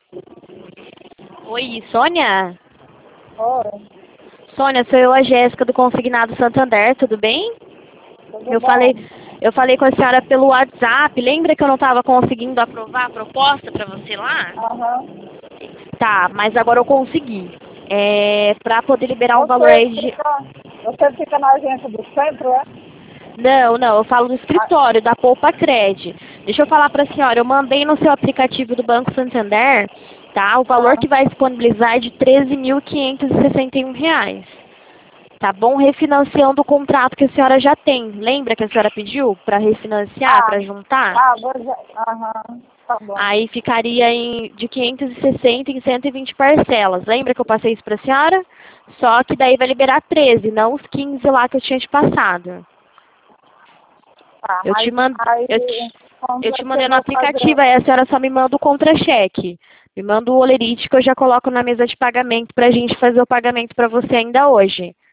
Oi, Sônia? Oi, Sônia, sou eu, a Jéssica do Consignado Santander, tudo bem? tudo Eu falei, bom? eu falei com a senhora pelo WhatsApp, lembra que eu não estava conseguindo aprovar a proposta para você lá? Aham. Tá, mas agora eu consegui. Para poder liberar um valor Você aí de... fica, você fica na agência do centro, é? Não, eu falo do Ah, escritório, da Poupa Cred. Deixa eu falar para a senhora, eu mandei no seu aplicativo do Banco Santander, tá? O valor ah, que vai disponibilizar é de R$ 13.561. Tá bom? Refinanciando o contrato que a senhora já tem. Lembra que a senhora pediu para refinanciar, ah, para juntar? agora já, aham, tá bom. Aí ficaria de 560 em 120 parcelas. Lembra que eu passei isso para a senhora? Só que daí vai liberar 13, não os 15 lá que eu tinha te passado. Tá, Eu te, mas man... aí, eu quando é te que eu mandei no vou aplicativo, fazer? aí a senhora só me manda o contra-cheque. Me manda o olerite que eu já coloco na mesa de pagamento pra gente fazer o pagamento para você ainda hoje.